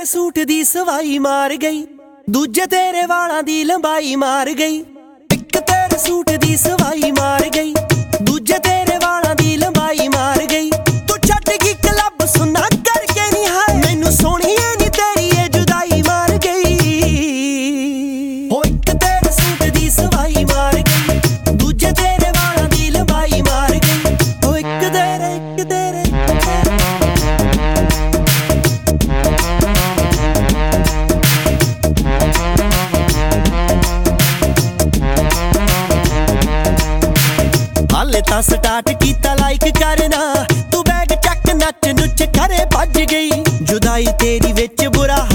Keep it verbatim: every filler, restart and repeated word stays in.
तेरे सूट दी सवाई मार गई, दूजे तेरे वालां दी लंबाई मार गई। इक तेरे सूट दी सवाई मार गई, दूजे तेरे वालां दी लंबाई मार गई। तू छड्ड गई क्लब सुन्ना करके नी हाय, मैनू सोहणीए नी तेरी ए जुदाई मार गई। हो इक तेरे सूट दी सवाई मार गई, दूजे तेरे वालां दी लंबाई मार गई। हो इक तेरे इक तेरे हाले तां स्टार्ट कीता लाइक करना, तू बैग चक नच नुच करे भज गई। जुदाई तेरी विच बुरा